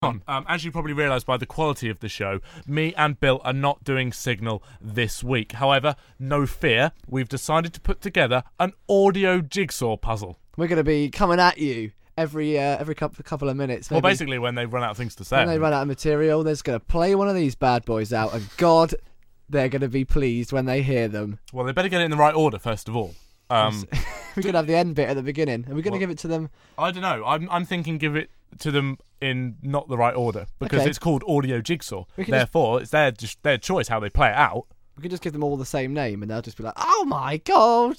As you probably realised by the quality of the show, me and Bill are not doing Signal this week. However, no fear, we've decided to put together an audio jigsaw puzzle. We're going to be coming at you every couple of minutes. Well, basically when they run out of things to say. When they run out of material, they're just going to play one of these bad boys out, and God, they're going to be pleased when they hear them. Well, they better get it in the right order, first of all. We could have the end bit at the beginning. Are we going to give it to them? I don't know. I'm thinking give it to them in not the right order, because it's called audio jigsaw. Therefore, it's their choice how they play it out. We could just give them all the same name, and they'll just be like, "Oh my God!"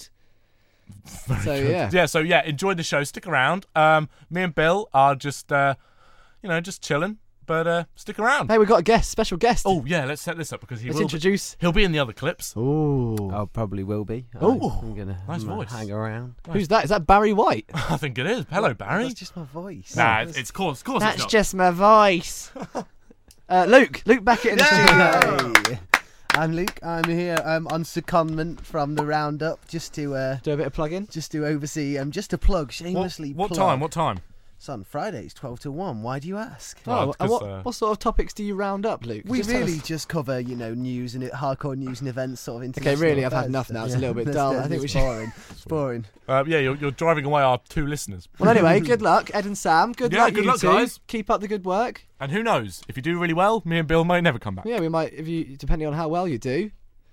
So enjoy the show. Stick around. Me and Bill are just chilling. But stick around. Hey, we've got a special guest. Oh yeah, let's set this up because he'll be in the other clips. Oh, I probably will be. I'm gonna voice. Hang around. Nice. Who's that? Is that Barry White? I think it is. Hello, Barry. That's just my voice. Nah, it's course. That's just my voice. Luke Beckett in the studio. I'm Luke. I'm here on secondment from the Roundup just to do a bit of plugging, just to oversee. Just to plug shamelessly. What time? What time? It's on Fridays, 12 to 1. Why do you ask? Oh, what sort of topics do you round up, Luke? We really just cover, news and hardcore news and events, sort of international. Okay, really, affairs. I've had enough now. It's a little bit dull. I think we should. Boring. It's boring. You're driving away our two listeners. Well, anyway, good luck, Ed and Sam. Good luck, good luck, guys. Keep up the good work. And who knows? If you do really well, me and Bill might never come back. Yeah, we might. Depending on how well you do,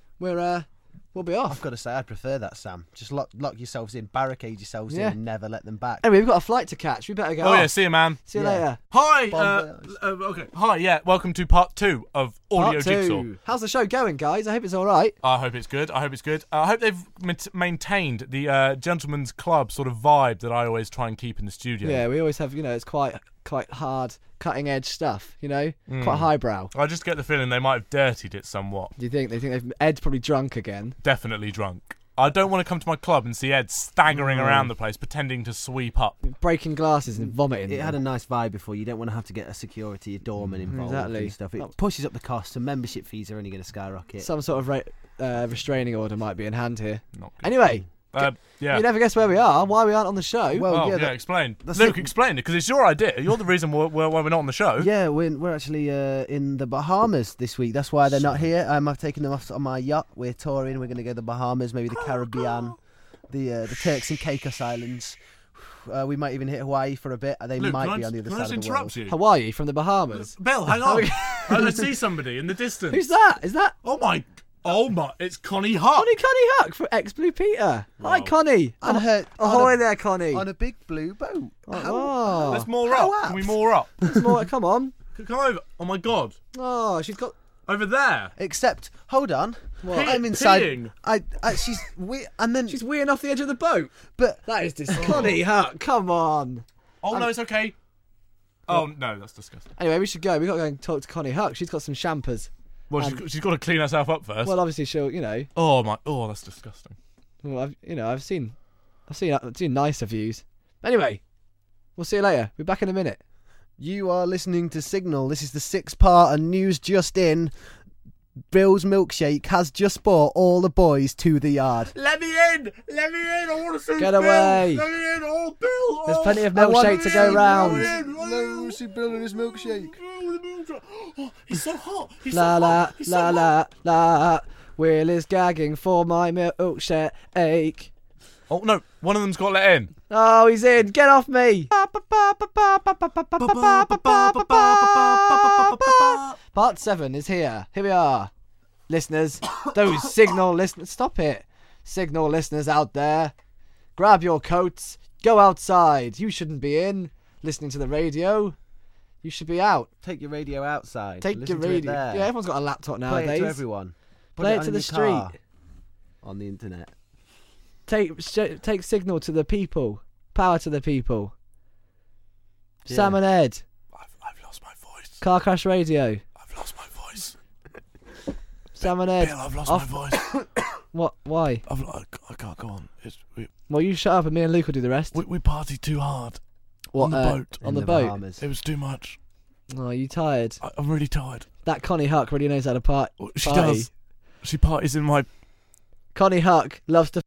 we'll be off. I've got to say, I'd prefer that, Sam. Just lock yourselves in, barricade yourselves in, and never let them back. Anyway, we've got a flight to catch. We better go. Oh yeah, see you, man. See you later. Hi. Okay. Hi. Yeah. Welcome to part 2 of Audio Jigsaw. How's the show going, guys? I hope it's all right. I hope it's good. I hope they've maintained the gentleman's club sort of vibe that I always try and keep in the studio. Yeah, we always have. It's quite hard, cutting edge stuff. Quite highbrow. I just get the feeling they might have dirtied it somewhat. Do you think Ed's probably drunk again? Definitely drunk. I don't want to come to my club and see Ed staggering around the place, pretending to sweep up, breaking glasses and vomiting. It had a nice vibe before. You don't want to have to get a security, a doorman involved and stuff. It pushes up the cost, and membership fees are only going to skyrocket. Some sort of restraining order might be in hand here. Not good. Anyway. You never guess where we are, why we aren't on the show. Explain. Luke, explain it, because it's your idea. You're the reason why we're not on the show. Yeah, we're actually in the Bahamas this week. That's why they're not here. I've taken them off on my yacht. We're touring. We're going to go to the Bahamas, maybe the Caribbean, the Turks and Caicos Islands. We might even hit Hawaii for a bit. They Luke, might be on the other side of the world. You? Hawaii from the Bahamas. Bill, hang on. I see somebody in the distance. Who's that? Is that? Oh my! It's Connie Huck. Connie Huck from Ex Blue Peter. Wow. Hi, Connie. Ahoy there, Connie. On a big blue boat. Let's moor up. Can we moor up? Come on. Come over. Oh my God. Oh, she's got over there. Except, hold on. I'm inside. She's and then she's weeing off the edge of the boat. But that is disgusting. Connie Huck, come on. Oh no, it's okay. Oh no, that's disgusting. Anyway, we should go. We got to go and talk to Connie Huck. She's got some champers. Well, she's got to clean herself up first. Well, obviously she'll, Oh, that's disgusting. Well, I've seen nicer views. Anyway, we'll see you later. We're back in a minute. You are listening to Signal. This is the 6-part and news just in. Bill's Milkshake has just brought all the boys to the yard. Let me in! I want to see Get away! Let me in! Oh, Bill! There's plenty of milkshake to go round. No, see Bill and his milkshake. Oh, he's so hot. La. Will is gagging for my milkshake. Oh no, one of them's got let in. Oh, he's in. Get off me. Part 7 is here. Here we are. Listeners, those Signal listeners, stop it. Signal listeners out there, grab your coats, go outside. You shouldn't be in, listening to the radio. You should be out. Take your radio outside. Take your radio. Yeah, everyone's got a laptop nowadays. Play it to everyone. Play it to the street. On the internet. Take Signal to the people. Power to the people. Yeah. Sam and Ed. I've lost my voice. Car Crash Radio. I've lost my voice. Sam and Ed. Bill, I've lost my voice. What? Why? I can't go on. Well, you shut up and me and Luke will do the rest. We partied too hard. What, on the boat. On the boat? Bahamas. It was too much. Oh, are you tired? I'm really tired. That Connie Huck really knows how to party. She does. She parties in my... Connie Huck loves to